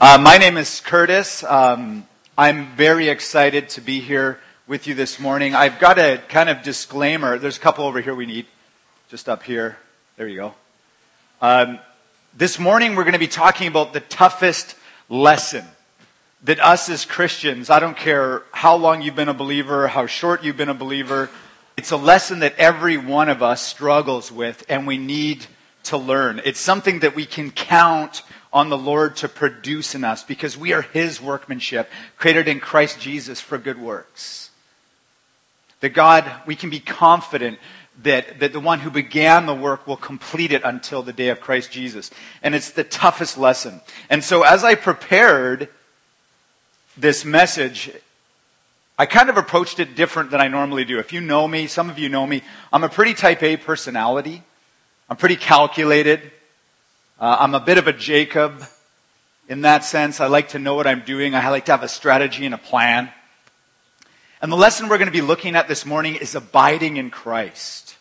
My name is Curtis. I'm very excited to be here with you this morning. I've got a kind of disclaimer. There's a couple over here we need. Just up here. There you go. This morning we're going to be talking about the toughest lesson that us as Christians, I don't care how long you've been a believer, how short you've been a believer, it's a lesson that every one of us struggles with and we need to learn. It's something that we can count on the Lord to produce in us because we are His workmanship, created in Christ Jesus for good works. That God, we can be confident that the one who began the work will complete it until the day of Christ Jesus. And it's the toughest lesson. And so as I prepared this message, I kind of approached it different than I normally do. If you know me, some of you know me, I'm a pretty type A personality. I'm pretty calculated. I'm a bit of a Jacob in that sense. I like to know what I'm doing. I like to have a strategy and a plan. And the lesson we're going to be looking at this morning is abiding in Christ.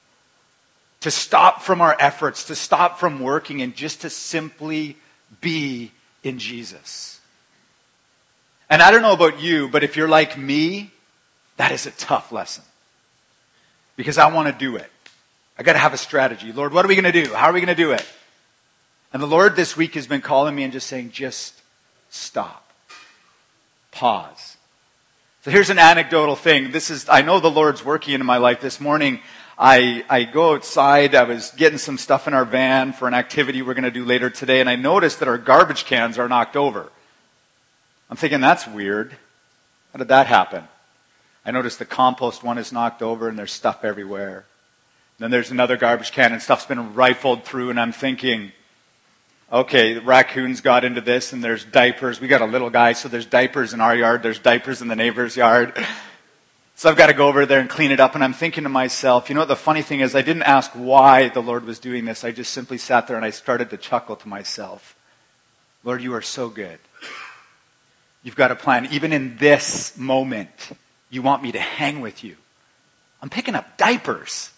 To stop from our efforts, to stop from working, and just to simply be in Jesus. And I don't know about you, but if you're like me, that is a tough lesson. Because I want to do it. I got to have a strategy. Lord, what are we going to do? How are we going to do it? And the Lord this week has been calling me and just saying, just stop. Pause. So here's an anecdotal thing. I know the Lord's working in my life. This morning, I go outside. I was getting some stuff in our van for an activity we're going to do later today, and I noticed that our garbage cans are knocked over. I'm thinking, that's weird. How did that happen? I noticed the compost one is knocked over, and there's stuff everywhere. Then there's another garbage can, and stuff's been rifled through, and I'm thinking, okay, the raccoons got into this, and there's diapers. We got a little guy, so there's diapers in our yard. There's diapers in the neighbor's yard. So I've got to go over there and clean it up. And I'm thinking to myself, you know what the funny thing is? I didn't ask why the Lord was doing this. I just simply sat there and I started to chuckle to myself. Lord, you are so good. You've got a plan. Even in this moment, you want me to hang with you. I'm picking up diapers.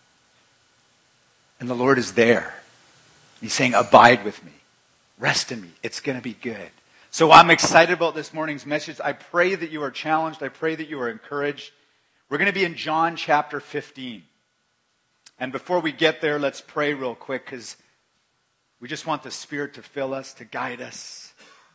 And the Lord is there. He's saying, abide with me. Rest in me. It's going to be good. So I'm excited about this morning's message. I pray that you are challenged. I pray that you are encouraged. We're going to be in John chapter 15. And before we get there, let's pray real quick because we just want the Spirit to fill us, to guide us.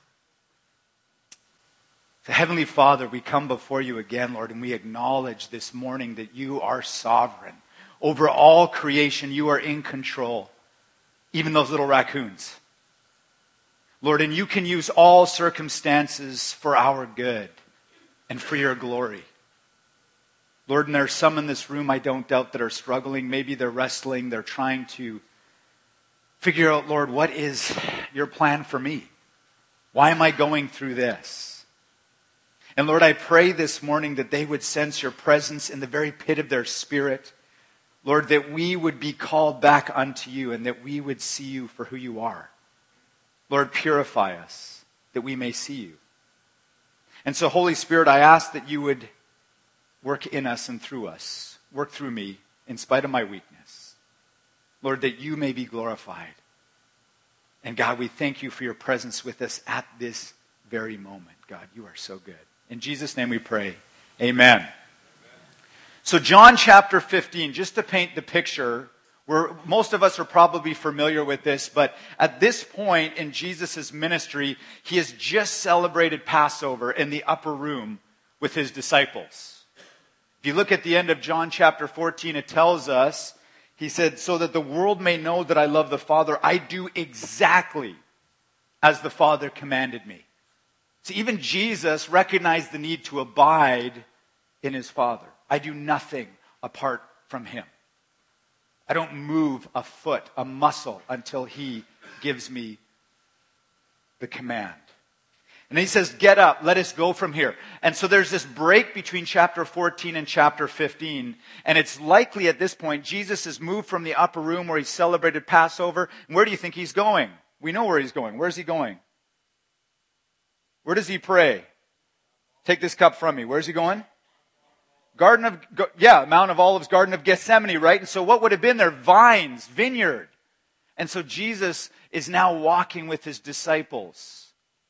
So Heavenly Father, we come before you again, Lord, and we acknowledge this morning that you are sovereign. Over all creation, you are in control. Even those little raccoons. Lord, and you can use all circumstances for our good and for your glory. Lord, and there are some in this room, I don't doubt, that are struggling. Maybe they're wrestling. They're trying to figure out, Lord, what is your plan for me? Why am I going through this? And Lord, I pray this morning that they would sense your presence in the very pit of their spirit. Lord, that we would be called back unto you and that we would see you for who you are. Lord, purify us that we may see you. And so, Holy Spirit, I ask that you would work in us and through us. Work through me in spite of my weakness. Lord, that you may be glorified. And God, we thank you for your presence with us at this very moment. God, you are so good. In Jesus' name we pray. Amen. So John chapter 15, just to paint the picture, where most of us are probably familiar with this, but at this point in Jesus' ministry, he has just celebrated Passover in the upper room with his disciples. If you look at the end of John chapter 14, it tells us, he said, so that the world may know that I love the Father, I do exactly as the Father commanded me. So even Jesus recognized the need to abide in his Father. I do nothing apart from him. I don't move a foot, a muscle, until he gives me the command. And he says, get up, let us go from here. And so there's this break between chapter 14 and chapter 15. And it's likely at this point, Jesus has moved from the upper room where he celebrated Passover. And where do you think he's going? We know where he's going. Where's he going? Where does he pray? Take this cup from me. Where's he going? Mount of Olives, Garden of Gethsemane, right? And so what would have been there? Vines, vineyard. And so Jesus is now walking with his disciples.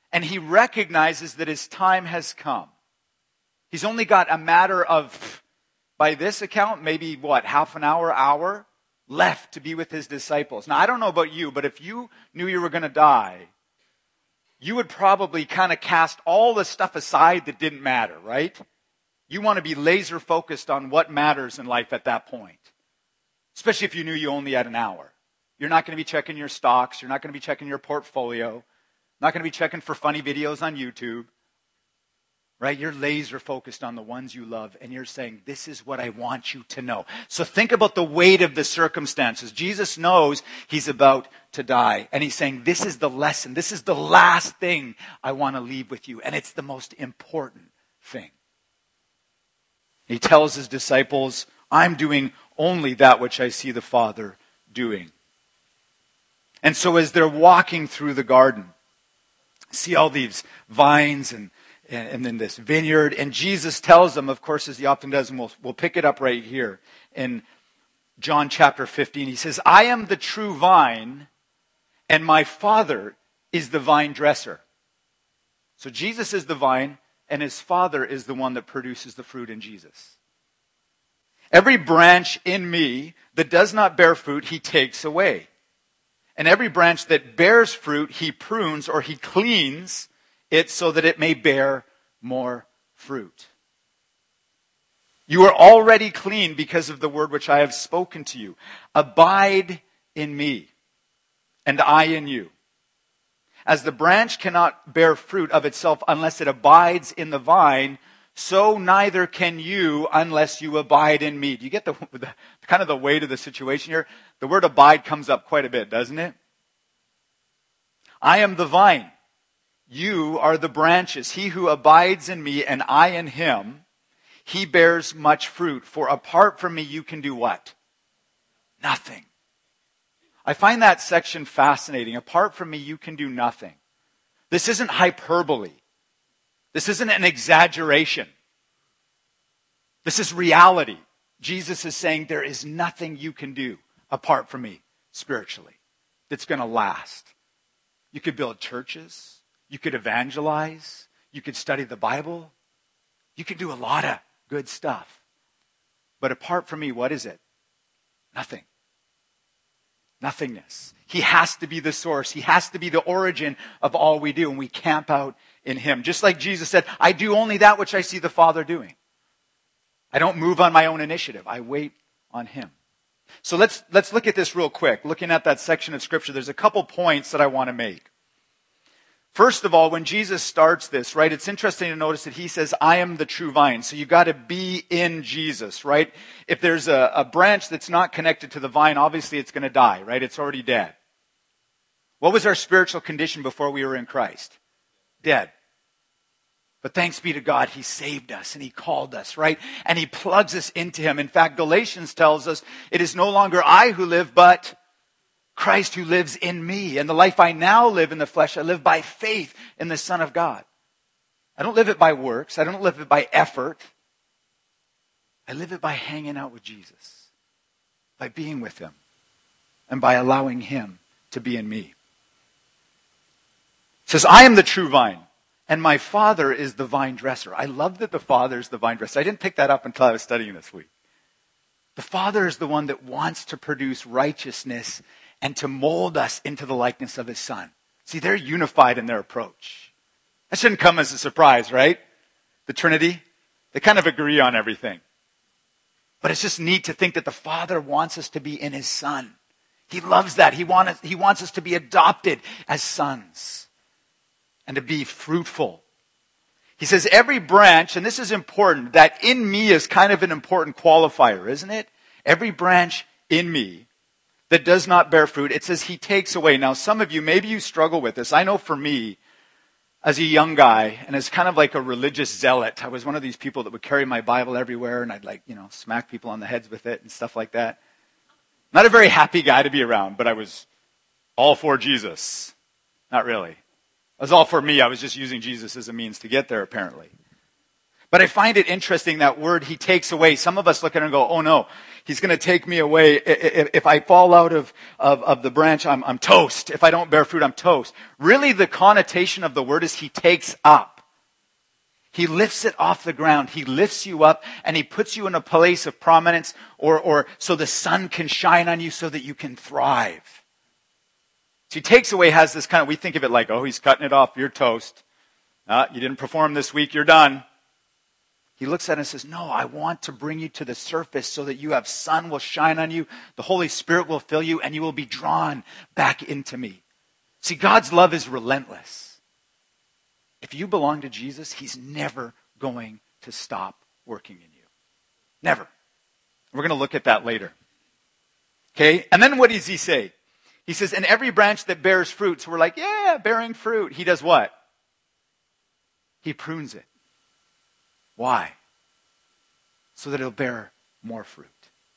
And he recognizes that his time has come. He's only got a matter of, by this account, maybe half an hour left to be with his disciples. Now, I don't know about you, but if you knew you were going to die, you would probably kind of cast all the stuff aside that didn't matter, right? You want to be laser focused on what matters in life at that point. Especially if you knew you only had an hour. You're not going to be checking your stocks. You're not going to be checking your portfolio. Not going to be checking for funny videos on YouTube. Right? You're laser focused on the ones you love, and you're saying, this is what I want you to know. So think about the weight of the circumstances. Jesus knows he's about to die, and he's saying, this is the lesson. This is the last thing I want to leave with you, and it's the most important thing. He tells his disciples, I'm doing only that which I see the Father doing. And so as they're walking through the garden, see all these vines and then this vineyard. And Jesus tells them, of course, as he often does, and we'll pick it up right here in John chapter 15. He says, I am the true vine, and my Father is the vine dresser. So Jesus is the vine, and his Father is the one that produces the fruit in Jesus. Every branch in me that does not bear fruit, he takes away. And every branch that bears fruit, he prunes or he cleans it so that it may bear more fruit. You are already clean because of the word which I have spoken to you. Abide in me, and I in you. As the branch cannot bear fruit of itself unless it abides in the vine, so neither can you unless you abide in me. Do you get the kind of the weight of the situation here? The word abide comes up quite a bit, doesn't it? I am the vine. You are the branches. He who abides in me and I in him, he bears much fruit. For apart from me, you can do what? Nothing. I find that section fascinating. Apart from me, you can do nothing. This isn't hyperbole. This isn't an exaggeration. This is reality. Jesus is saying there is nothing you can do apart from me spiritually that's going to last. You could build churches. You could evangelize. You could study the Bible. You could do a lot of good stuff. But apart from me, what is it? Nothing. Nothingness. He has to be the source. He has to be the origin of all we do. And we camp out in him. Just like Jesus said, I do only that which I see the Father doing. I don't move on my own initiative. I wait on him. So let's look at this real quick. Looking at that section of Scripture, there's a couple points that I want to make. First of all, when Jesus starts this, right, it's interesting to notice that he says, I am the true vine. So you got to be in Jesus, right? If there's a branch that's not connected to the vine, obviously it's going to die, right? It's already dead. What was our spiritual condition before we were in Christ? Dead. But thanks be to God, he saved us and he called us, right? And he plugs us into him. In fact, Galatians tells us, it is no longer I who live, but Christ who lives in me. And the life I now live in the flesh, I live by faith in the Son of God. I don't live it by works. I don't live it by effort. I live it by hanging out with Jesus, by being with him, and by allowing him to be in me. It says, I am the true vine, and my Father is the vine dresser. I love that the Father is the vine dresser. I didn't pick that up until I was studying this week. The Father is the one that wants to produce righteousness and to mold us into the likeness of his Son. See, they're unified in their approach. That shouldn't come as a surprise, right? The Trinity, they kind of agree on everything. But it's just neat to think that the Father wants us to be in his Son. He loves that. He wants us to be adopted as sons and to be fruitful. He says every branch, and this is important, that in me is kind of an important qualifier, isn't it? Every branch in me that does not bear fruit, it says he takes away. Now, some of you, maybe you struggle with this. I know for me, as a young guy, and as kind of like a religious zealot, I was one of these people that would carry my Bible everywhere, and I'd smack people on the heads with it and stuff like that. Not a very happy guy to be around, but I was all for Jesus. Not really. I was all for me. I was just using Jesus as a means to get there, apparently. But I find it interesting, that word, he takes away. Some of us look at it and go, oh no, he's going to take me away. If I fall out of the branch, I'm toast. If I don't bear fruit, I'm toast. Really, the connotation of the word is he takes up. He lifts it off the ground. He lifts you up and he puts you in a place of prominence or so the sun can shine on you so that you can thrive. So he takes away, has this kind of, we think of it like, oh, he's cutting it off. You're toast. You didn't perform this week. You're done. He looks at it and says, no, I want to bring you to the surface so that you have sun will shine on you. The Holy Spirit will fill you and you will be drawn back into me. See, God's love is relentless. If you belong to Jesus, he's never going to stop working in you. Never. We're going to look at that later. Okay? And then what does he say? He says, and every branch that bears fruit. So we're like, yeah, bearing fruit. He does what? He prunes it. Why? So that it'll bear more fruit.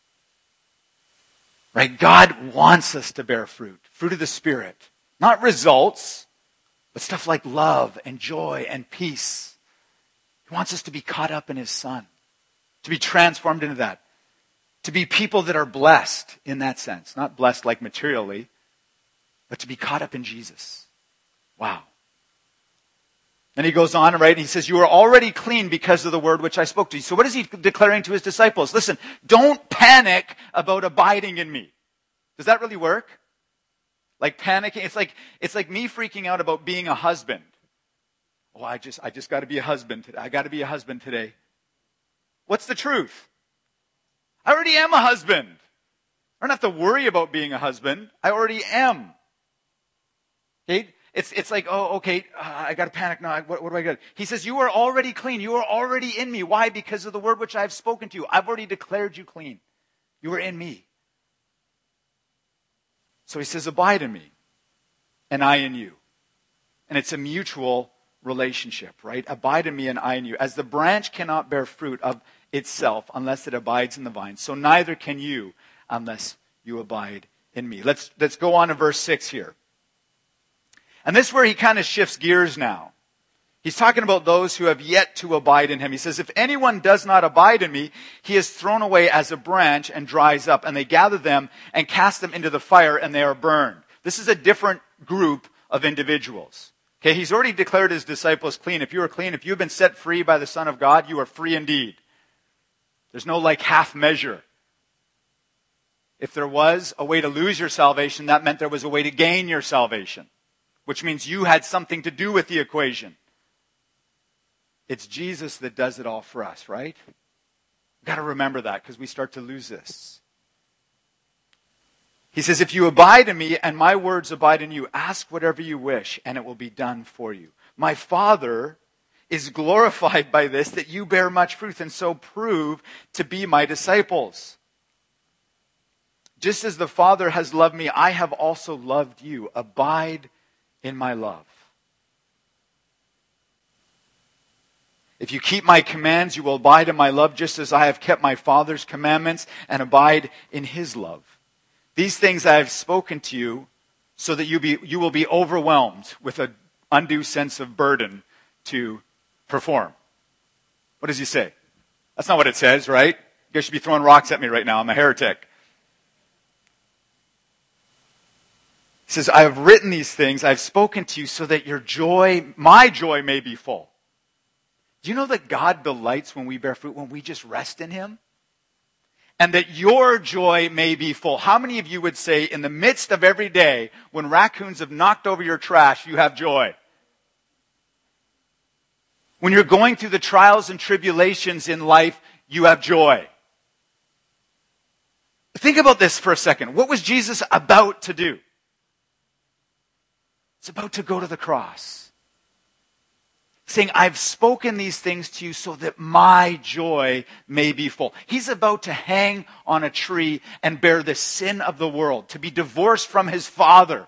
Right? God wants us to bear fruit. Fruit of the Spirit. Not results, but stuff like love and joy and peace. He wants us to be caught up in his Son. To be transformed into that. To be people that are blessed in that sense. Not blessed like materially, but to be caught up in Jesus. Wow. And he goes on, right, and he says, you are already clean because of the word which I spoke to you. So what is he declaring to his disciples? Listen, don't panic about abiding in me. Does that really work? Like panicking? It's like me freaking out about being a husband. Oh, I just got to be a husband today. I got to be a husband today. What's the truth? I already am a husband. I don't have to worry about being a husband. I already am. Okay? It's like, oh, okay, I got to panic now. What do I got? He says, you are already clean. You are already in me. Why? Because of the word which I have spoken to you. I've already declared you clean. You are in me. So he says, abide in me, and I in you. And it's a mutual relationship, right? Abide in me and I in you. As the branch cannot bear fruit of itself unless it abides in the vine, so neither can you unless you abide in me. Let's go on to verse 6 here. And this is where he kind of shifts gears now. He's talking about those who have yet to abide in him. He says, if anyone does not abide in me, he is thrown away as a branch and dries up. And they gather them and cast them into the fire and they are burned. This is a different group of individuals. Okay, he's already declared his disciples clean. If you are clean, if you've been set free by the Son of God, you are free indeed. There's no like half measure. If there was a way to lose your salvation, that meant there was a way to gain your salvation. Which means you had something to do with the equation. It's Jesus that does it all for us, right? We've got to remember that because we start to lose this. He says, if you abide in me and my words abide in you, ask whatever you wish and it will be done for you. My Father is glorified by this, that you bear much fruit and so prove to be my disciples. Just as the Father has loved me, I have also loved you. Abide in my love. If you keep my commands, you will abide in my love, just as I have kept my Father's commandments and abide in his love. These things I have spoken to you so that you will be overwhelmed with an undue sense of burden to perform. What does he say? That's not what it says, right? You guys should be throwing rocks at me right now. I'm a heretic. He says, I have written these things, I have spoken to you so that your joy, my joy may be full. Do you know that God delights when we bear fruit, when we just rest in him? And that your joy may be full. How many of you would say in the midst of every day, when raccoons have knocked over your trash, you have joy? When you're going through the trials and tribulations in life, you have joy. Think about this for a second. What was Jesus about to do? He's about to go to the cross. Saying, I've spoken these things to you so that my joy may be full. He's about to hang on a tree and bear the sin of the world, to be divorced from his Father.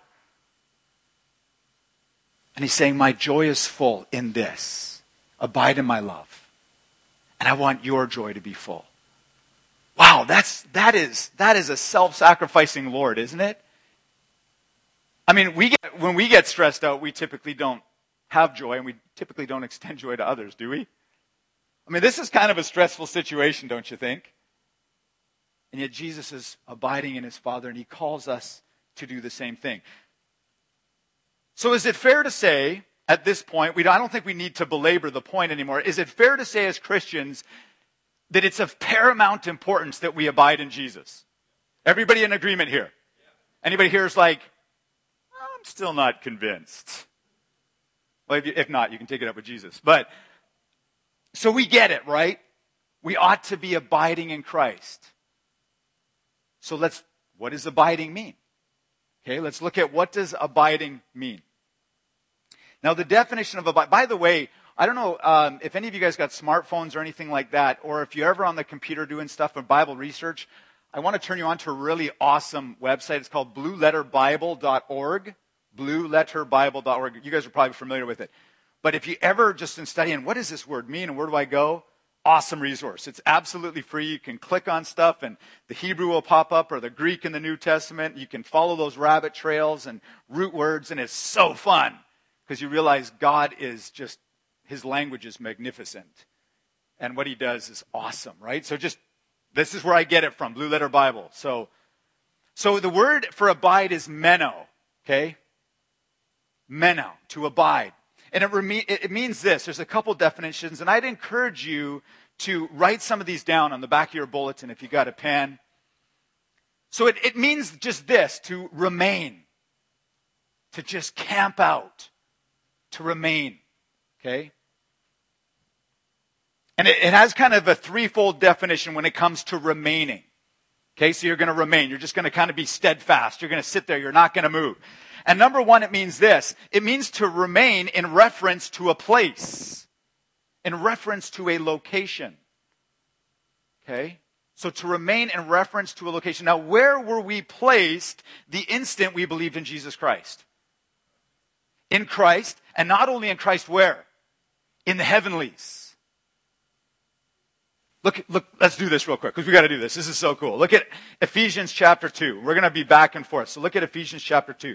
And he's saying, my joy is full in this. Abide in my love. And I want your joy to be full. Wow, that is a self-sacrificing Lord, isn't it? I mean, when we get stressed out, we typically don't have joy, and we typically don't extend joy to others, do we? I mean, this is kind of a stressful situation, don't you think? And yet Jesus is abiding in his Father, and he calls us to do the same thing. So is it fair to say, at this point, I don't think we need to belabor the point anymore. Is it fair to say as Christians that it's of paramount importance that we abide in Jesus? Everybody in agreement here? Anybody here is like, I'm still not convinced. Well, if not, you can take it up with Jesus. But, so we get it, right? We ought to be abiding in Christ. So what does abiding mean? Okay, let's look at what does abiding mean. Now the definition of abide, by the way, I don't know if any of you guys got smartphones or anything like that, or if you're ever on the computer doing stuff for Bible research, I want to turn you on to a really awesome website. It's called blueletterbible.org. Blueletterbible.org. You guys are probably familiar with it. But if you ever just in studying, what does this word mean and where do I go? Awesome resource. It's absolutely free. You can click on stuff and the Hebrew will pop up or the Greek in the New Testament. You can follow those rabbit trails and root words, and it's so fun because you realize God is just, his language is magnificent. And what he does is awesome, right? So this is where I get it from, Blue Letter Bible. So the word for abide is meno, okay? Meno, to abide. And it means this. There's a couple definitions, and I'd encourage you to write some of these down on the back of your bulletin if you got a pen. So it means just this, to remain, to just camp out, to remain, okay? And it has kind of a threefold definition when it comes to remaining. Okay, so you're going to remain. You're just going to kind of be steadfast. You're going to sit there. You're not going to move. And number one, it means this. It means to remain in reference to a place, in reference to a location. Okay? So to remain in reference to a location. Now, where were we placed the instant we believed in Jesus Christ? In Christ, and not only in Christ, where? In the heavenlies. Look, let's do this real quick, because we got to do this. This is so cool. Look at Ephesians chapter 2. We're going to be back and forth. So look at Ephesians chapter 2.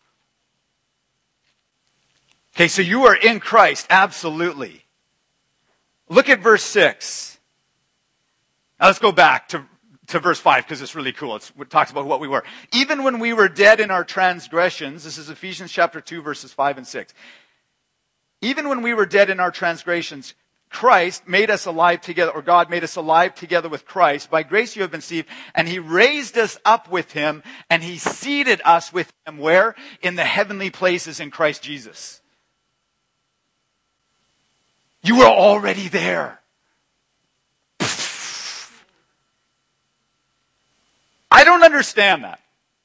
Okay, so you are in Christ, absolutely. Look at verse 6. Now let's go back to verse 5, because it's really cool. It talks about what we were. Even when we were dead in our transgressions, this is Ephesians chapter 2, verses 5 and 6. Even when we were dead in our transgressions, Christ made us alive together, or God made us alive together with Christ. By grace you have been saved, and he raised us up with him, and he seated us with him, where? In the heavenly places in Christ Jesus. You were already there. I don't understand that.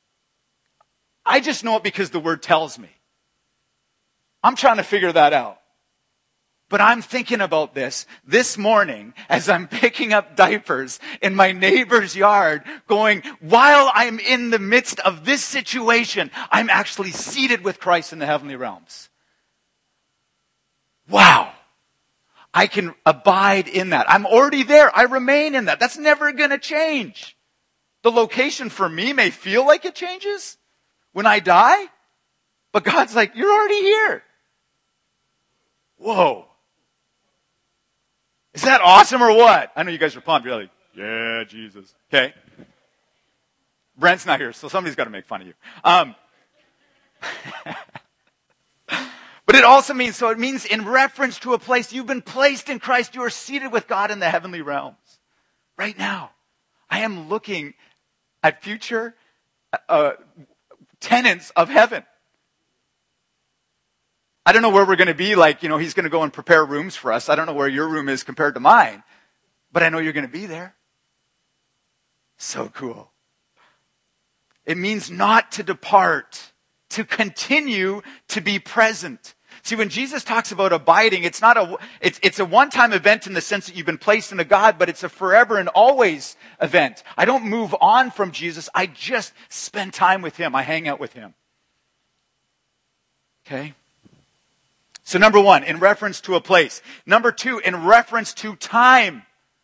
I just know it because the word tells me. I'm trying to figure that out. But I'm thinking about this morning as I'm picking up diapers in my neighbor's yard, going, while I'm in the midst of this situation, I'm actually seated with Christ in the heavenly realms. Wow. I can abide in that. I'm already there. I remain in that. That's never going to change. The location for me may feel like it changes when I die, but God's like, you're already here. Whoa. Is that awesome or what? I know you guys are pumped. You're like, yeah, Jesus. Okay. Brent's not here, so somebody's got to make fun of you. But it also means, so it means in reference to a place, you've been placed in Christ, you are seated with God in the heavenly realms. Right now, I am looking at future tenants of heaven. I don't know where we're going to be, like, he's going to go and prepare rooms for us. I don't know where your room is compared to mine, but I know you're going to be there. So cool. It means not to depart, to continue to be present. See, when Jesus talks about abiding, it's a one-time event in the sense that you've been placed into God, but it's a forever and always event. I don't move on from Jesus. I just spend time with him. I hang out with him. Okay? So number one, in reference to a place. Number two, in reference to time.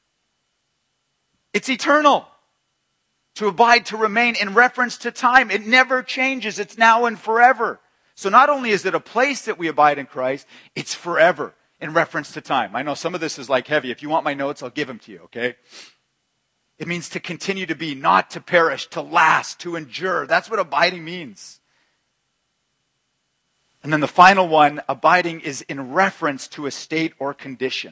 It's eternal. To abide, to remain in reference to time. It never changes. It's now and forever. So not only is it a place that we abide in Christ, it's forever. in reference to time. I know some of this is like heavy. If you want my notes, I'll give them to you, okay? It means to continue to be, not to perish, to last, to endure. That's what abiding means. And then the final one, abiding is in reference to a state or condition.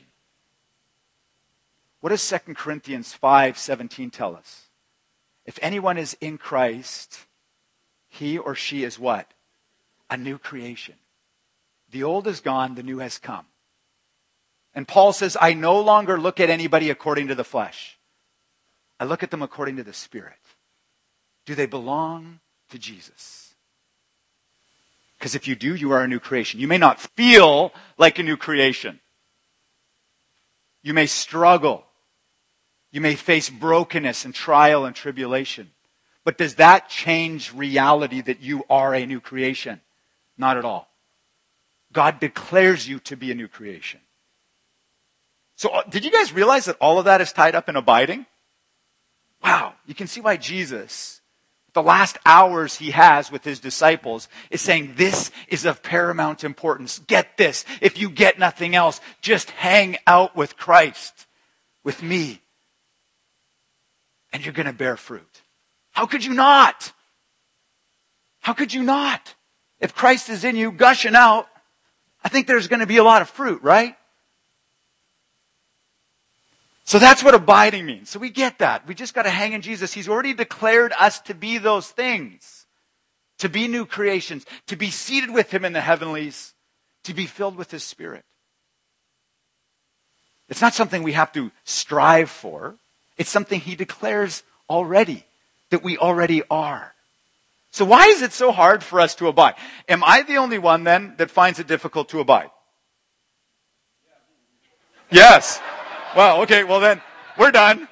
What does 2 Corinthians 5:17 tell us? If anyone is in Christ, he or she is what? A new creation. The old is gone, the new has come. And Paul says, I no longer look at anybody according to the flesh. I look at them according to the Spirit. Do they belong to Jesus? Because if you do, you are a new creation. You may not feel like a new creation. You may struggle. You may face brokenness and trial and tribulation. But does that change reality that you are a new creation? Not at all. God declares you to be a new creation. So did you guys realize that all of that is tied up in abiding? Wow, you can see why Jesus, the last hours he has with his disciples, is saying this is of paramount importance. Get this. If you get nothing else, just hang out with Christ, with me, and you're going to bear fruit. How could you not? How could you not? If Christ is in you, gushing out, I think there's going to be a lot of fruit, right? So that's what abiding means. So we get that. We just got to hang in Jesus. He's already declared us to be those things. To be new creations. To be seated with him in the heavenlies. To be filled with his Spirit. It's not something we have to strive for. It's something he declares already. That we already are. So why is it so hard for us to abide? Am I the only one then that finds it difficult to abide? Yes. Well, okay, well then, we're done.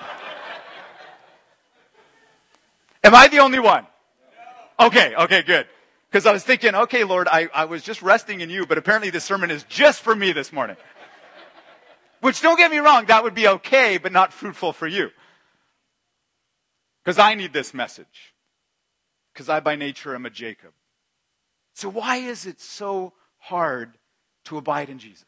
Am I the only one? Okay, good. Because I was thinking, okay, Lord, I was just resting in you, but apparently this sermon is just for me this morning. Which, don't get me wrong, that would be okay, but not fruitful for you. Because I need this message. Because I by nature am a Jacob. So why is it so hard to abide in Jesus?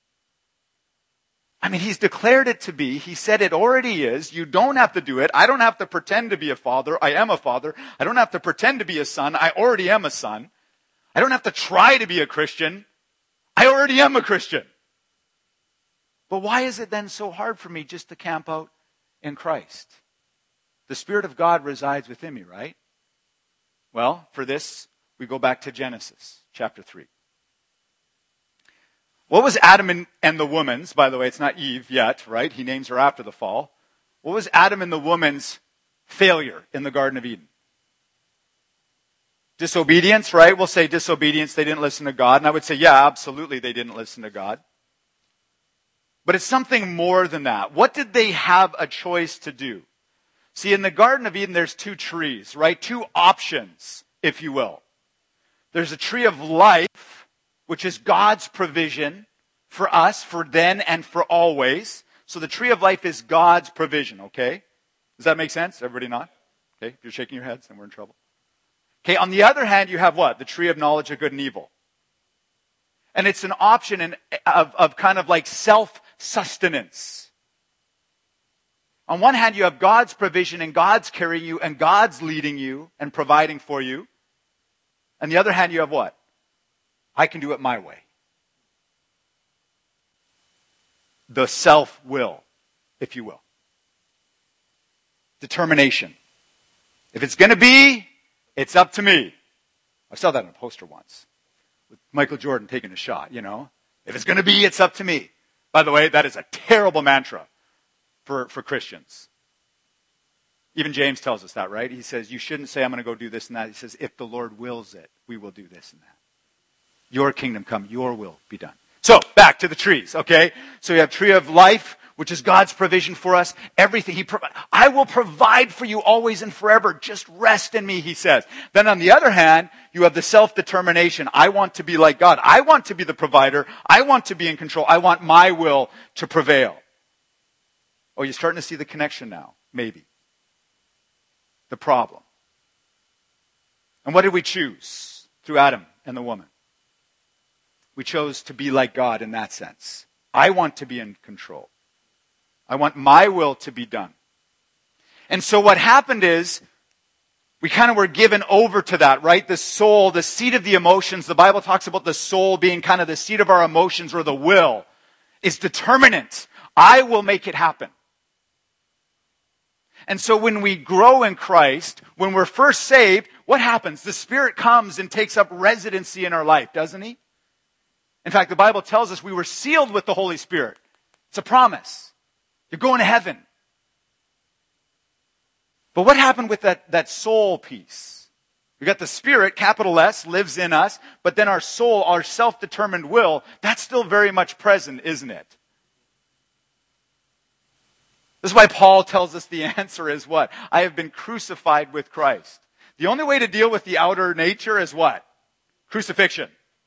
I mean, he's declared it to be. He said it already is. You don't have to do it. I don't have to pretend to be a father. I am a father. I don't have to pretend to be a son. I already am a son. I don't have to try to be a Christian. I already am a Christian. But why is it then so hard for me just to camp out in Christ? The Spirit of God resides within me, right? Well, for this, we go back to Genesis chapter 3. What was Adam and the woman's, by the way, it's not Eve yet, right? He names her after the fall. What was Adam and the woman's failure in the Garden of Eden? Disobedience, right? We'll say disobedience, they didn't listen to God. And I would say, yeah, absolutely, they didn't listen to God. But it's something more than that. What did they have a choice to do? See, in the Garden of Eden, there's two trees, right? Two options, if you will. There's a tree of life, which is God's provision for us, for then and for always. So the tree of life is God's provision, okay? Does that make sense? Everybody nod? Okay, if you're shaking your heads, then we're in trouble. Okay, on the other hand, you have what? The tree of knowledge of good and evil. And it's an option of kind of like self-sustenance. On one hand, you have God's provision and God's carrying you and God's leading you and providing for you. On the other hand, you have what? I can do it my way. The self-will, if you will. Determination. If it's going to be, it's up to me. I saw that on a poster once. With Michael Jordan taking a shot, you know. If it's going to be, it's up to me. By the way, that is a terrible mantra for Christians. Even James tells us that, right? He says, you shouldn't say, I'm going to go do this and that. He says, if the Lord wills it, we will do this and that. Your kingdom come, your will be done. So, back to the trees, okay? So you have tree of life, which is God's provision for us. Everything. I will provide for you always and forever. Just rest in me, he says. Then on the other hand, you have the self-determination. I want to be like God. I want to be the provider. I want to be in control. I want my will to prevail. Oh, you're starting to see the connection now. Maybe. The problem. And what did we choose through Adam and the woman? We chose to be like God in that sense. I want to be in control. I want my will to be done. And so what happened is, we kind of were given over to that, right? The soul, the seat of the emotions. The Bible talks about the soul being kind of the seat of our emotions, or the will is determinant. I will make it happen. And so when we grow in Christ, when we're first saved, what happens? The Spirit comes and takes up residency in our life, doesn't He? In fact, the Bible tells us we were sealed with the Holy Spirit. It's a promise. You're going to heaven. But what happened with that soul piece? We got the Spirit, capital S, lives in us, but then our soul, our self-determined will, that's still very much present, isn't it? This is why Paul tells us the answer is what? I have been crucified with Christ. The only way to deal with the outer nature is what? Crucifixion.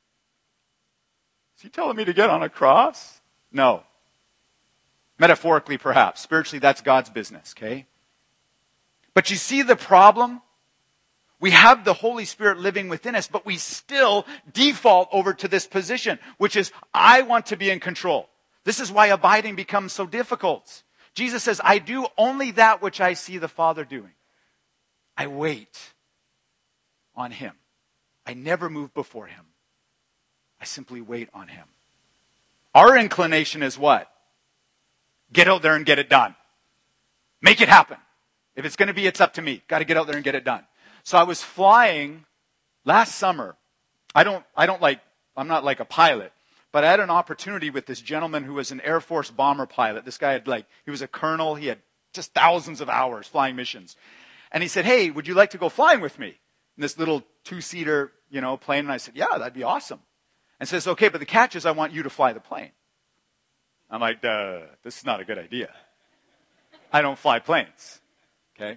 Is he telling me to get on a cross? No. Metaphorically, perhaps. Spiritually, that's God's business, okay? But you see the problem? We have the Holy Spirit living within us, but we still default over to this position, which is, I want to be in control. This is why abiding becomes so difficult. Jesus says, I do only that which I see the Father doing. I wait on Him. I never move before Him. I simply wait on Him. Our inclination is what? Get out there and get it done. Make it happen. If it's going to be, it's up to me. Got to get out there and get it done. So I was flying last summer. I'm not like a pilot, but I had an opportunity with this gentleman who was an Air Force bomber pilot. This guy he was a colonel. He had just thousands of hours flying missions. And he said, hey, would you like to go flying with me in this little 2-seater, plane? And I said, yeah, that'd be awesome. And says, okay, but the catch is I want you to fly the plane. I'm like, this is not a good idea. I don't fly planes. Okay.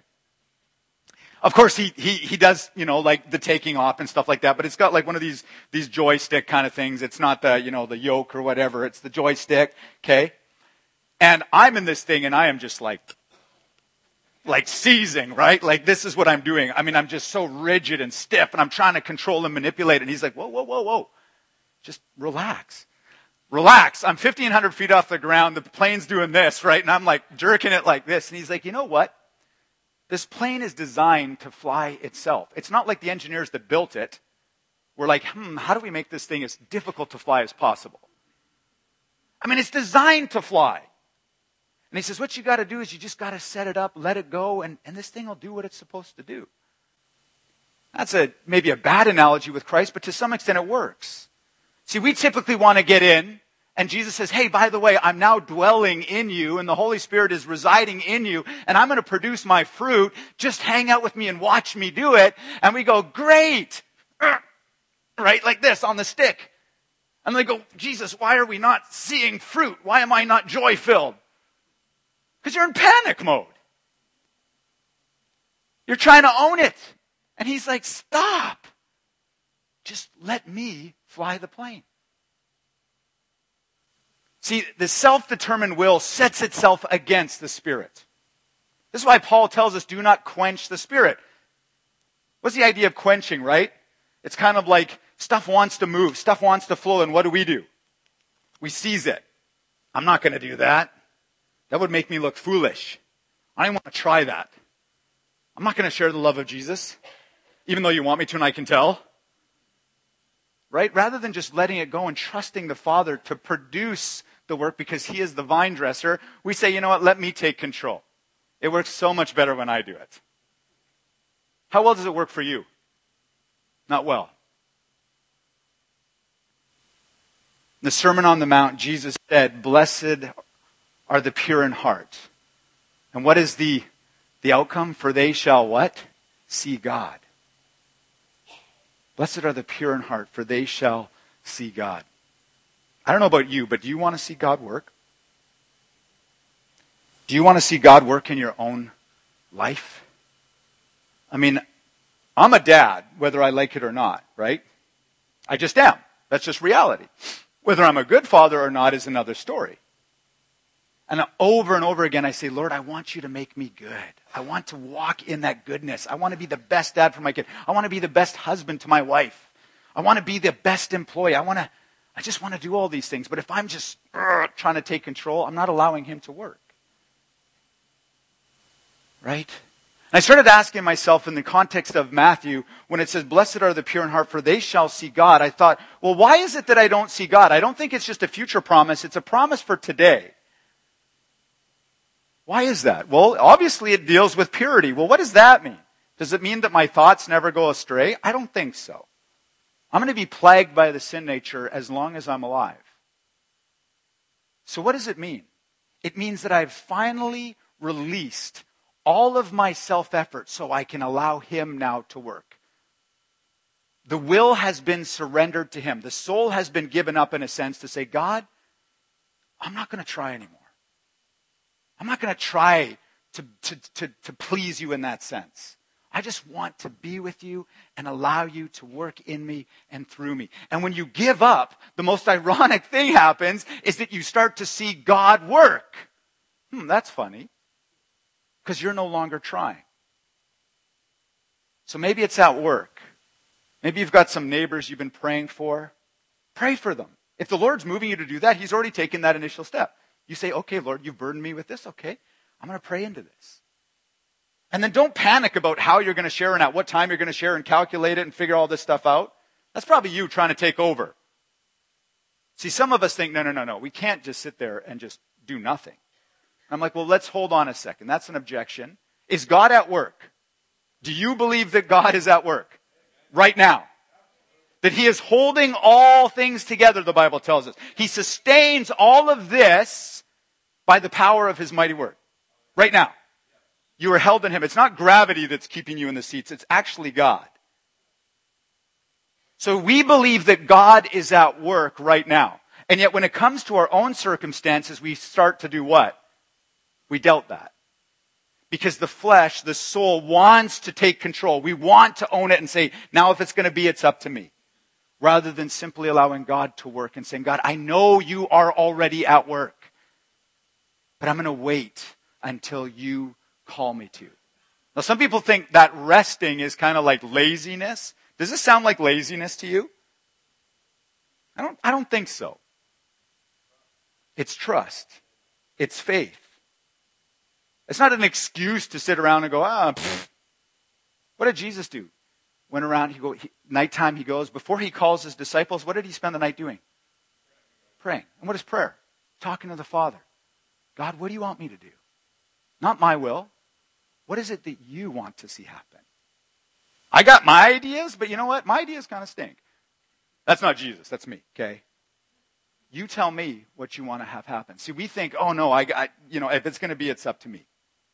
Of course, he does, like the taking off and stuff like that, but it's got like one of these joystick kind of things. It's not the, the yoke or whatever. It's the joystick. Okay. And I'm in this thing and I am just like seizing, right? Like this is what I'm doing. I mean, I'm just so rigid and stiff and I'm trying to control and manipulate. And he's like, whoa, whoa, whoa, whoa. Just relax. Relax. I'm 1,500 feet off the ground. The plane's doing this, right? And I'm like jerking it like this. And he's like, you know what? This plane is designed to fly itself. It's not like the engineers that built it were like, how do we make this thing as difficult to fly as possible? I mean, it's designed to fly. And he says, what you got to do is you just got to set it up, let it go, and this thing will do what it's supposed to do. That's maybe a bad analogy with Christ, but to some extent it works. See, we typically want to get in, and Jesus says, hey, by the way, I'm now dwelling in you, and the Holy Spirit is residing in you, and I'm going to produce my fruit. Just hang out with me and watch me do it. And we go, great! Right, like this on the stick. And they go, Jesus, why are we not seeing fruit? Why am I not joy-filled? Because you're in panic mode. You're trying to own it. And he's like, stop. Just let me fly the plane. See, the self-determined will sets itself against the Spirit. This is why Paul tells us, do not quench the Spirit. What's the idea of quenching, right? It's kind of like stuff wants to move, stuff wants to flow, and what do? We seize it. I'm not going to do that. That would make me look foolish. I don't want to try that. I'm not going to share the love of Jesus, even though you want me to and I can tell. Right? Rather than just letting it go and trusting the Father to produce the work because He is the vine dresser, we say, you know what, let me take control. It works so much better when I do it. How well does it work for you? Not well. In the Sermon on the Mount, Jesus said, blessed are the pure in heart. And what is the outcome? For they shall what? See God. Blessed are the pure in heart, for they shall see God. I don't know about you, but do you want to see God work? Do you want to see God work in your own life? I mean, I'm a dad, whether I like it or not, right? I just am. That's just reality. Whether I'm a good father or not is another story. And over and over again, I say, Lord, I want you to make me good. I want to walk in that goodness. I want to be the best dad for my kid. I want to be the best husband to my wife. I want to be the best employee. I want I just want to do all these things. But if I'm just trying to take control, I'm not allowing him to work. Right? And I started asking myself in the context of Matthew, when it says, blessed are the pure in heart, for they shall see God. I thought, well, why is it that I don't see God? I don't think it's just a future promise. It's a promise for today. Why is that? Well, obviously it deals with purity. Well, what does that mean? Does it mean that my thoughts never go astray? I don't think so. I'm going to be plagued by the sin nature as long as I'm alive. So what does it mean? It means that I've finally released all of my self-effort so I can allow him now to work. The will has been surrendered to him. The soul has been given up in a sense to say, God, I'm not going to try anymore. I'm not going to try to please you in that sense. I just want to be with you and allow you to work in me and through me. And when you give up, the most ironic thing happens is that you start to see God work. That's funny. Because you're no longer trying. So maybe it's at work. Maybe you've got some neighbors you've been praying for. Pray for them. If the Lord's moving you to do that, he's already taken that initial step. You say, okay, Lord, you've burdened me with this. Okay, I'm going to pray into this. And then don't panic about how you're going to share and at what time you're going to share and calculate it and figure all this stuff out. That's probably you trying to take over. See, some of us think, no. We can't just sit there and just do nothing. I'm like, well, let's hold on a second. That's an objection. Is God at work? Do you believe that God is at work right now? That he is holding all things together, the Bible tells us. He sustains all of this by the power of his mighty word. Right now. You are held in him. It's not gravity that's keeping you in the seats. It's actually God. So we believe that God is at work right now. And yet when it comes to our own circumstances, we start to do what? We doubt that. Because the flesh, the soul, wants to take control. We want to own it and say, now if it's going to be, it's up to me. Rather than simply allowing God to work and saying, God, I know you are already at work. But I'm going to wait until you call me to. Now some people think that resting is kind of like laziness. Does this sound like laziness to you? I don't think so. It's trust. It's faith. It's not an excuse to sit around and go, What did Jesus do? Went around, nighttime he goes, before he calls his disciples, what did he spend the night doing? Praying. And what is prayer? Talking to the Father. God, what do you want me to do? Not my will. What is it that you want to see happen? I got my ideas, but you know what? My ideas kind of stink. That's not Jesus. That's me, okay? You tell me what you want to have happen. See, we think, oh no, if it's going to be, it's up to me.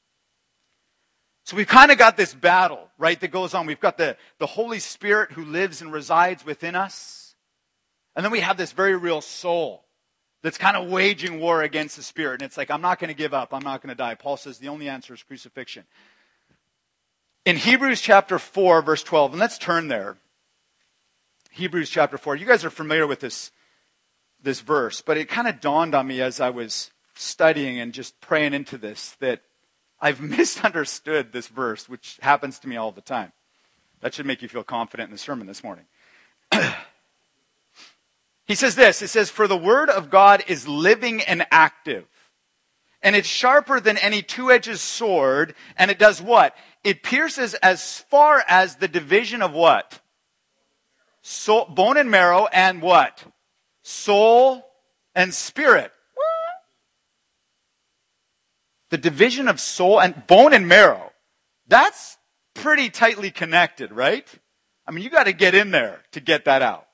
So we've kind of got this battle, right, that goes on. We've got the Holy Spirit who lives and resides within us. And then we have this very real soul that's kind of waging war against the Spirit. And it's like, I'm not going to give up. I'm not going to die. Paul says the only answer is crucifixion. In Hebrews chapter 4, verse 12, and let's turn there. Hebrews chapter 4. You guys are familiar with this verse, but it kind of dawned on me as I was studying and just praying into this that I've misunderstood this verse, which happens to me all the time. That should make you feel confident in the sermon this morning. He says this, it says, for the word of God is living and active, and it's sharper than any two-edged sword, and it does what? It pierces as far as the division of what? Soul, bone and marrow, and what? Soul and spirit. The division of soul and bone and marrow. That's pretty tightly connected, right? I mean, you got to get in there to get that out.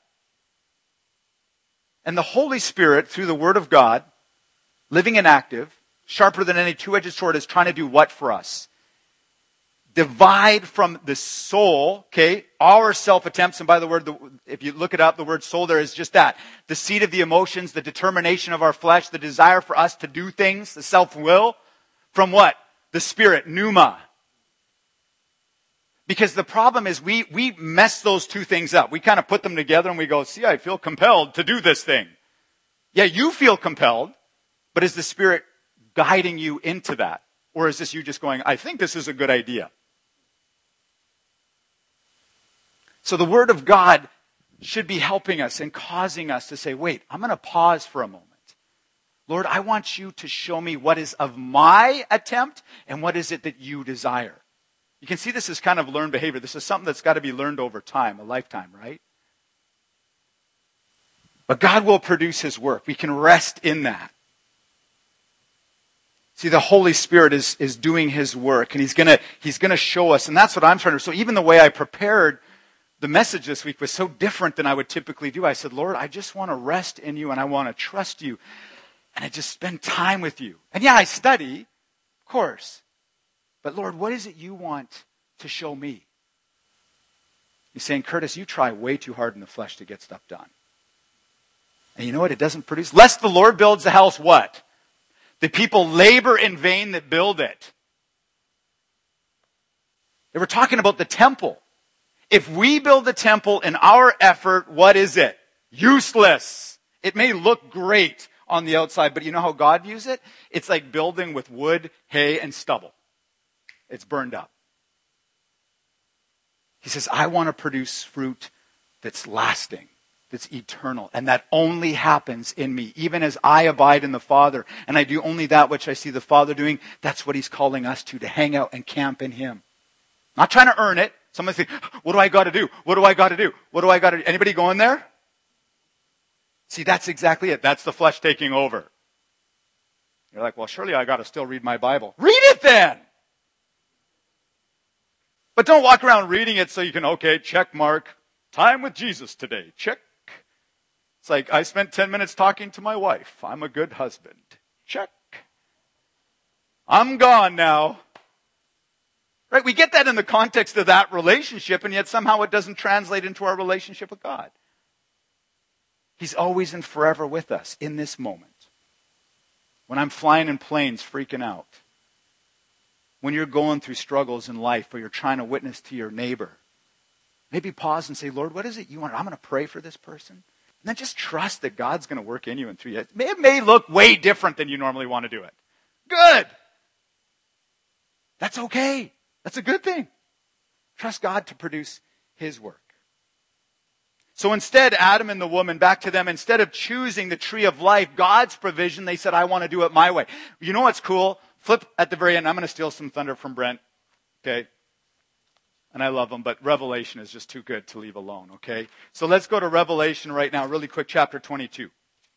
And the Holy Spirit, through the Word of God, living and active, sharper than any two-edged sword, is trying to do what for us? Divide from the soul, okay, our self-attempts. And by the word, if you look it up, the word soul there is just that. The seat of the emotions, the determination of our flesh, the desire for us to do things, the self-will. From what? The Spirit, pneuma. Because the problem is we mess those two things up. We kind of put them together and we go, see, I feel compelled to do this thing. Yeah, you feel compelled, but is the Spirit guiding you into that? Or is this you just going, I think this is a good idea? So the Word of God should be helping us and causing us to say, wait, I'm going to pause for a moment. Lord, I want you to show me what is of my attempt and what is it that you desire. You can see this is kind of learned behavior. This is something that's got to be learned over time, a lifetime, right? But God will produce his work. We can rest in that. See, the Holy Spirit is doing his work, and he's gonna show us, and that's what I'm trying to do. So even the way I prepared the message this week was so different than I would typically do. I said, Lord, I just want to rest in you, and I want to trust you, and I just spend time with you. And yeah, I study, of course. But Lord, what is it you want to show me? He's saying, Curtis, you try way too hard in the flesh to get stuff done. And you know what? It doesn't produce. Lest the Lord builds the house, what? The people labor in vain that build it. They were talking about the temple. If we build the temple in our effort, what is it? Useless. It may look great on the outside, but you know how God views it? It's like building with wood, hay, and stubble. It's burned up. He says, I want to produce fruit that's lasting, that's eternal, and that only happens in me. Even as I abide in the Father, and I do only that which I see the Father doing, that's what he's calling us to hang out and camp in him. Not trying to earn it. Someone say, what do I got to do? What do I got to do? What do I got to do? Anybody going there? See, that's exactly it. That's the flesh taking over. You're like, well, surely I got to still read my Bible. Read it then! But don't walk around reading it so you can, okay, check mark. Time with Jesus today. Check. It's like, I spent 10 minutes talking to my wife. I'm a good husband. Check. I'm gone now. Right? We get that in the context of that relationship, and yet somehow it doesn't translate into our relationship with God. He's always and forever with us in this moment. When I'm flying in planes, freaking out. When you're going through struggles in life or you're trying to witness to your neighbor, maybe pause and say, Lord, what is it you want? I'm going to pray for this person. And then just trust that God's going to work in you in 3 years. It may look way different than you normally want to do it. Good. That's okay. That's a good thing. Trust God to produce his work. So instead, Adam and the woman, back to them, instead of choosing the tree of life, God's provision, they said, I want to do it my way. You know what's cool? Flip at the very end. I'm going to steal some thunder from Brent. Okay? And I love him, but Revelation is just too good to leave alone. Okay? So let's go to Revelation right now, really quick, chapter 22.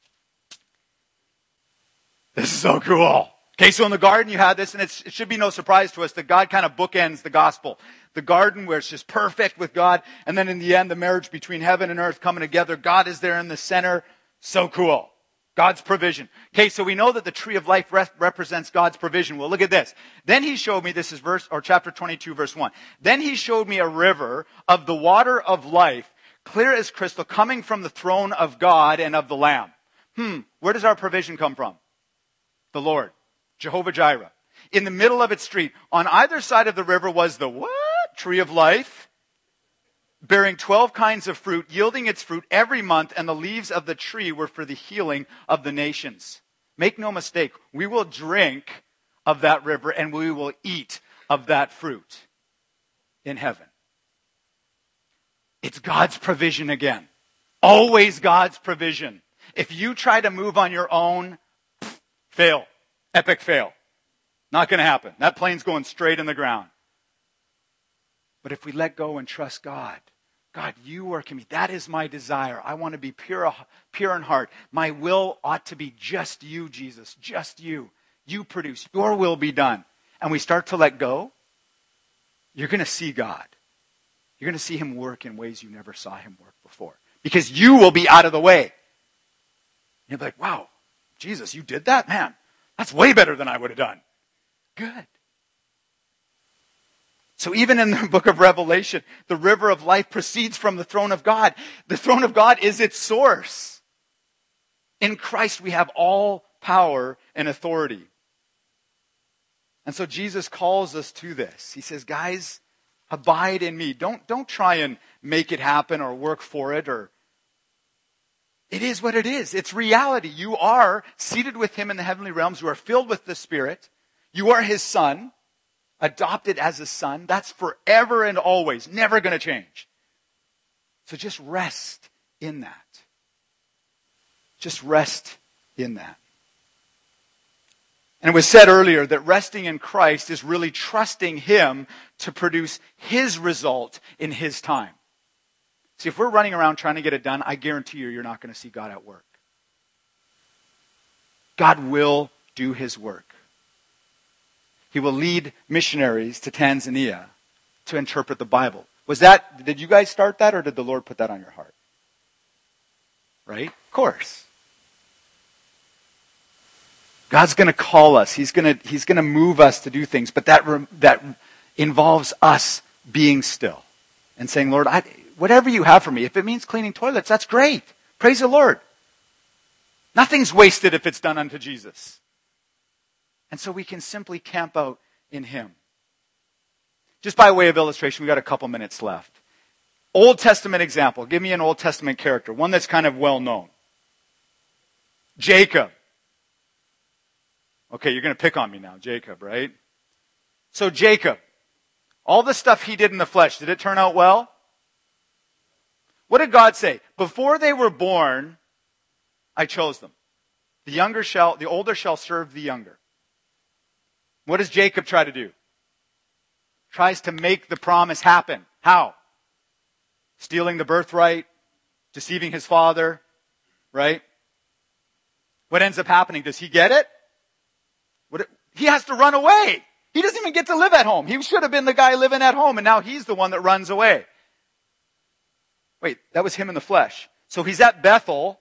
This is so cool. Okay, so in the garden you had this, and it should be no surprise to us that God kind of bookends the gospel. The garden where it's just perfect with God, and then in the end, the marriage between heaven and earth coming together. God is there in the center. So cool. God's provision. Okay, so we know that the tree of life represents God's provision. Well, look at this. Then he showed me, this is chapter 22, verse 1. Then he showed me a river of the water of life, clear as crystal, coming from the throne of God and of the Lamb. Where does our provision come from? The Lord. Jehovah Jireh. In the middle of its street, on either side of the river was the what? Tree of life, bearing 12 kinds of fruit, yielding its fruit every month, and the leaves of the tree were for the healing of the nations. Make no mistake, we will drink of that river and we will eat of that fruit in heaven. It's God's provision again. Always God's provision. If you try to move on your own, fail. Epic fail. Not going to happen. That plane's going straight in the ground. But if we let go and trust God, God, you work in me. That is my desire. I want to be pure in heart. My will ought to be just you, Jesus. Just you. You produce. Your will be done. And we start to let go, you're going to see God. You're going to see him work in ways you never saw him work before. Because you will be out of the way. You'll be like, wow, Jesus, you did that? Man, that's way better than I would have done. Good. So even in the book of Revelation, the river of life proceeds from the throne of God. The throne of God is its source. In Christ we have all power and authority. And so Jesus calls us to this. He says, guys, abide in me. Don't try and make it happen or work for it. It is what it is. It's reality. You are seated with him in the heavenly realms. You are filled with the Spirit. You are his son, adopted as a son. That's forever and always, never going to change. So just rest in that. Just rest in that. And it was said earlier that resting in Christ is really trusting Him to produce His result in His time. See, if we're running around trying to get it done, I guarantee you're not going to see God at work. God will do His work. He will lead missionaries to Tanzania to interpret the Bible. Did you guys start that, or did the Lord put that on your heart? Right? Of course. God's going to call us. He's going to move us to do things. But that involves us being still and saying, Lord, whatever you have for me, if it means cleaning toilets, that's great. Praise the Lord. Nothing's wasted if it's done unto Jesus. And so we can simply camp out in Him. Just by way of illustration, we've got a couple minutes left. Old Testament example. Give me an Old Testament character. One that's kind of well known. Jacob. Okay, you're going to pick on me now. Jacob, right? So Jacob, all the stuff he did in the flesh, did it turn out well? What did God say? Before they were born, I chose them. The older shall serve the younger. What does Jacob try to do? Tries to make the promise happen. How? Stealing the birthright, deceiving his father, right? What ends up happening? Does he get it? He has to run away. He doesn't even get to live at home. He should have been the guy living at home, and now he's the one that runs away. Wait, that was him in the flesh. So he's at Bethel,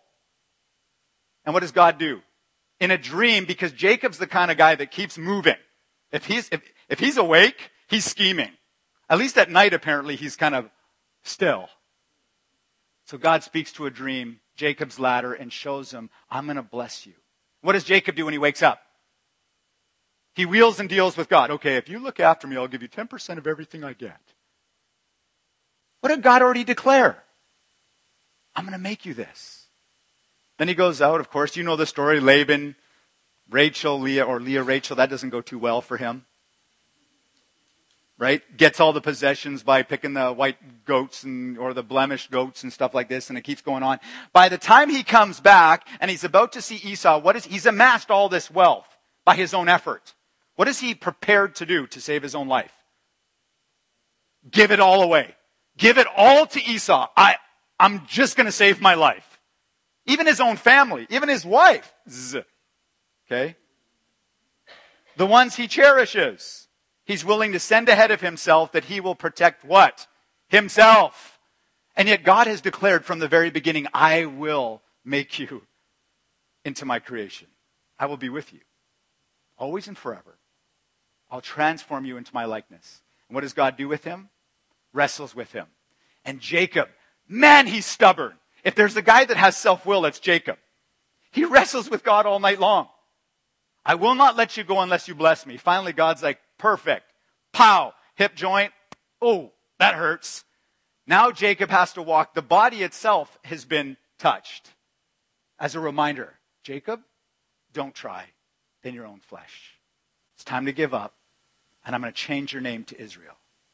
and what does God do? In a dream, because Jacob's the kind of guy that keeps moving. If he's awake, he's scheming. At least at night, apparently, he's kind of still. So God speaks to a dream, Jacob's ladder, and shows him, I'm going to bless you. What does Jacob do when he wakes up? He wheels and deals with God. Okay, if you look after me, I'll give you 10% of everything I get. What did God already declare? I'm going to make you this. Then he goes out, of course, you know the story, Laban, Rachel, Leah, or Leah, Rachel, that doesn't go too well for him. Right? Gets all the possessions by picking the white goats or the blemished goats and stuff like this, and it keeps going on. By the time he comes back and he's about to see Esau, he's amassed all this wealth by his own effort. What is he prepared to do to save his own life? Give it all away. Give it all to Esau. I'm just going to save my life. Even his own family, even his wife. Okay? The ones he cherishes. He's willing to send ahead of himself that he will protect what? Himself. And yet God has declared from the very beginning, I will make you into my creation. I will be with you. Always and forever. I'll transform you into my likeness. And what does God do with him? Wrestles with him. And Jacob, man, he's stubborn. If there's a guy that has self-will, it's Jacob. He wrestles with God all night long. I will not let you go unless you bless me. Finally, God's like, perfect. Pow. Hip joint. Oh, that hurts. Now Jacob has to walk. The body itself has been touched. As a reminder, Jacob, don't try in your own flesh. It's time to give up. And I'm going to change your name to Israel.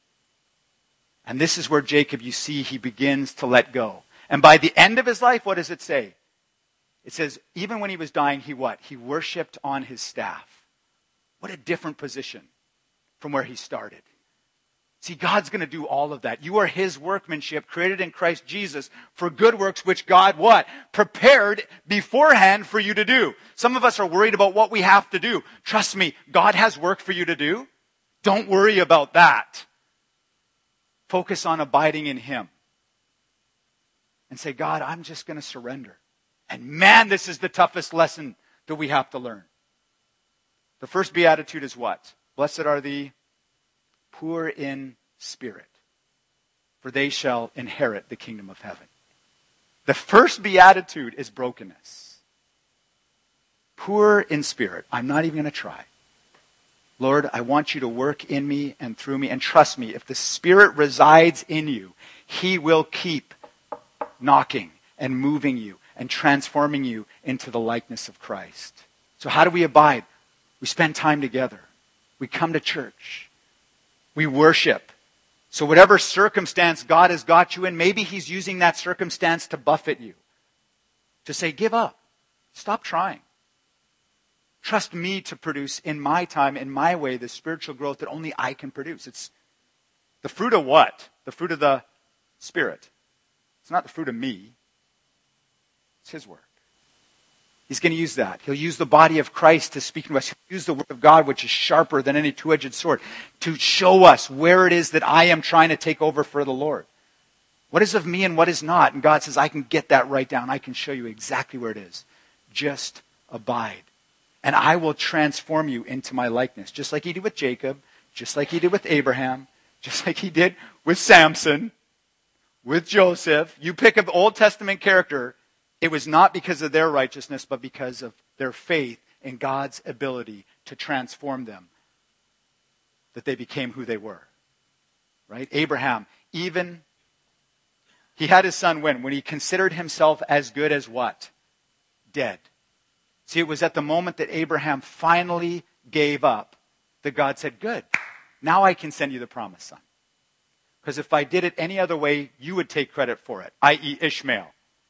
And this is where Jacob, you see, he begins to let go. And by the end of his life, what does it say? It says, even when he was dying, he what? He worshipped on his staff. What a different position from where he started. See, God's going to do all of that. You are his workmanship, created in Christ Jesus for good works, which God what? Prepared beforehand for you to do. Some of us are worried about what we have to do. Trust me, God has work for you to do. Don't worry about that. Focus on abiding in him. And say, God, I'm just going to surrender. And man, this is the toughest lesson that we have to learn. The first beatitude is what? Blessed are the poor in spirit, for they shall inherit the kingdom of heaven. The first beatitude is brokenness. Poor in spirit. I'm not even going to try. Lord, I want you to work in me and through me. And trust me, if the Spirit resides in you, he will keep knocking and moving you and transforming you into the likeness of Christ. So how do we abide? We spend time together. We come to church. We worship. So whatever circumstance God has got you in, maybe he's using that circumstance to buffet you. To say, give up. Stop trying. Trust me to produce in my time, in my way, the spiritual growth that only I can produce. It's the fruit of what? The fruit of the Spirit. It's not the fruit of me. It's his work. He's going to use that. He'll use the body of Christ to speak to us. He'll use the word of God, which is sharper than any two-edged sword, to show us where it is that I am trying to take over for the Lord. What is of me and what is not? And God says, I can get that right down. I can show you exactly where it is. Just abide. And I will transform you into my likeness. Just like he did with Jacob, just like he did with Abraham, just like he did with Samson, with Joseph. You pick an Old Testament character, it was not because of their righteousness, but because of their faith in God's ability to transform them, that they became who they were. Right? Abraham, even, he had his son when he considered himself as good as what? Dead. See, it was at the moment that Abraham finally gave up that God said, good, now I can send you the promised son. Because if I did it any other way, you would take credit for it, i.e. Ishmael.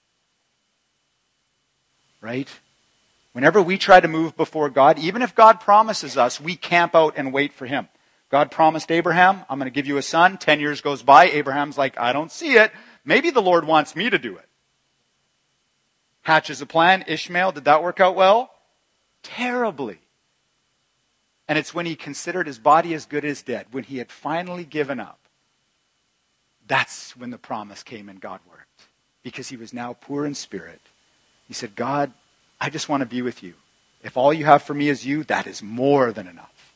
Right? Whenever we try to move before God, even if God promises us, we camp out and wait for him. God promised Abraham, I'm going to give you a son. 10 years goes by. Abraham's like, I don't see it. Maybe the Lord wants me to do it. Hatches a plan. Ishmael, did that work out well? Terribly. And it's when he considered his body as good as dead, when he had finally given up, that's when the promise came and God worked. Because he was now poor in spirit. He said, God, I just want to be with you. If all you have for me is you, that is more than enough.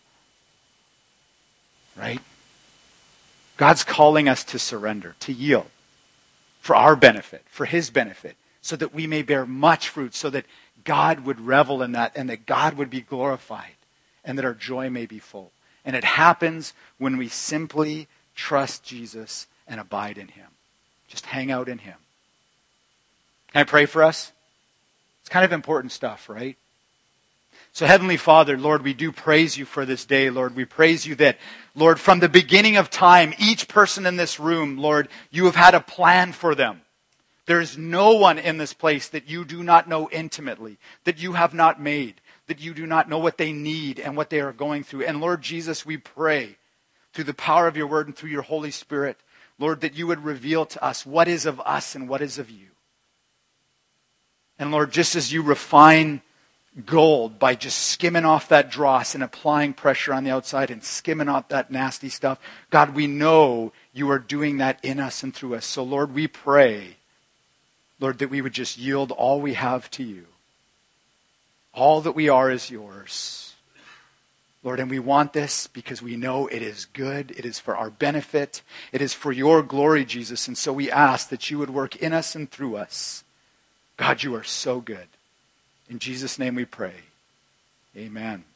Right? God's calling us to surrender, to yield. For our benefit, for his benefit. So that we may bear much fruit. So that God would revel in that. And that God would be glorified. And that our joy may be full. And it happens when we simply trust Jesus and abide in him. Just hang out in him. Can I pray for us? It's kind of important stuff, right? So Heavenly Father, Lord, we do praise you for this day, Lord. We praise you that, Lord, from the beginning of time, each person in this room, Lord, you have had a plan for them. There is no one in this place that you do not know intimately, that you have not made, that you do not know what they need and what they are going through. And Lord Jesus, we pray through the power of your word and through your Holy Spirit, Lord, that you would reveal to us what is of us and what is of you. And Lord, just as you refine gold by just skimming off that dross and applying pressure on the outside and skimming off that nasty stuff, God, we know you are doing that in us and through us. So Lord, we pray, Lord, that we would just yield all we have to you. All that we are is yours. Lord, and we want this because we know it is good. It is for our benefit. It is for your glory, Jesus. And so we ask that you would work in us and through us. God, you are so good. In Jesus' name we pray. Amen.